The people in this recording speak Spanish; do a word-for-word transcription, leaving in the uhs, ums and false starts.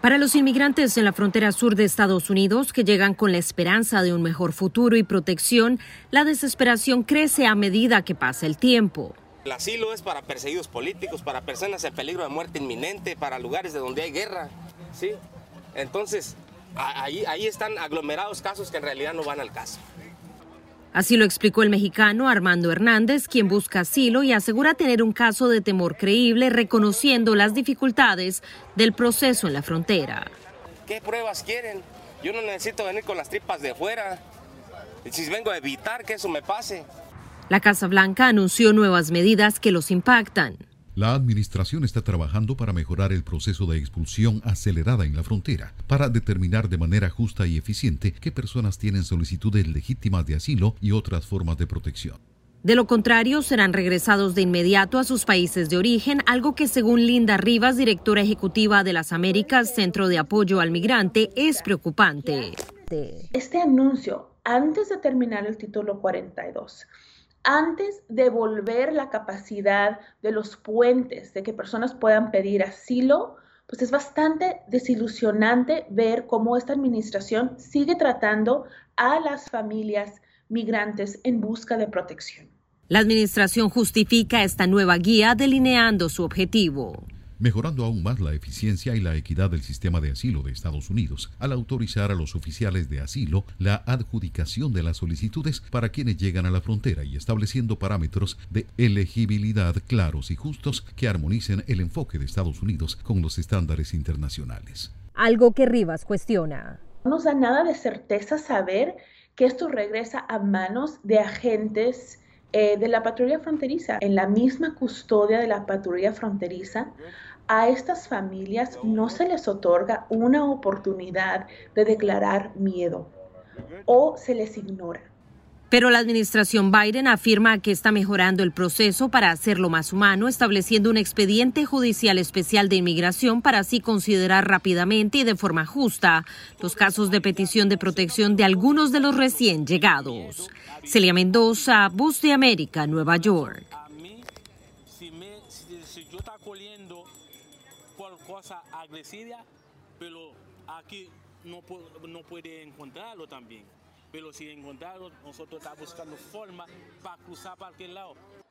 Para los inmigrantes en la frontera sur de Estados Unidos que llegan con la esperanza de un mejor futuro y protección, la desesperación crece a medida que pasa el tiempo. El asilo es para perseguidos políticos, para personas en peligro de muerte inminente, para lugares de donde hay guerra, ¿sí? Entonces, ahí, ahí están aglomerados casos que en realidad no van al caso. Así lo explicó el mexicano Armando Hernández, quien busca asilo y asegura tener un caso de temor creíble, reconociendo las dificultades del proceso en la frontera. ¿Qué pruebas quieren? Yo no necesito venir con las tripas de fuera. Si vengo a evitar que eso me pase. La Casa Blanca anunció nuevas medidas que los impactan. La administración está trabajando para mejorar el proceso de expulsión acelerada en la frontera, para determinar de manera justa y eficiente qué personas tienen solicitudes legítimas de asilo y otras formas de protección. De lo contrario, serán regresados de inmediato a sus países de origen, algo que según Linda Rivas, directora ejecutiva de las Américas, Centro de Apoyo al Migrante, es preocupante. Este anuncio, antes de terminar el título cuarenta y dos, antes de volver la capacidad de los puentes, de que personas puedan pedir asilo, pues es bastante desilusionante ver cómo esta administración sigue tratando a las familias migrantes en busca de protección. La administración justifica esta nueva guía delineando su objetivo. Mejorando aún más la eficiencia y la equidad del sistema de asilo de Estados Unidos, al autorizar a los oficiales de asilo la adjudicación de las solicitudes para quienes llegan a la frontera y estableciendo parámetros de elegibilidad claros y justos que armonicen el enfoque de Estados Unidos con los estándares internacionales. Algo que Rivas cuestiona. No nos da nada de certeza saber que esto regresa a manos de agentes eh, de la patrulla fronteriza. En la misma custodia de la patrulla fronteriza, a estas familias no se les otorga una oportunidad de declarar miedo o se les ignora. Pero la administración Biden afirma que está mejorando el proceso para hacerlo más humano, estableciendo un expediente judicial especial de inmigración para así considerar rápidamente y de forma justa los casos de petición de protección de algunos de los recién llegados. Celia Mendoza, Voz de América, Nueva York. Cosa agresiva, pero aquí no, no puede encontrarlo también. Pero si encontrarlo, nosotros estamos buscando forma para cruzar para aquel lado.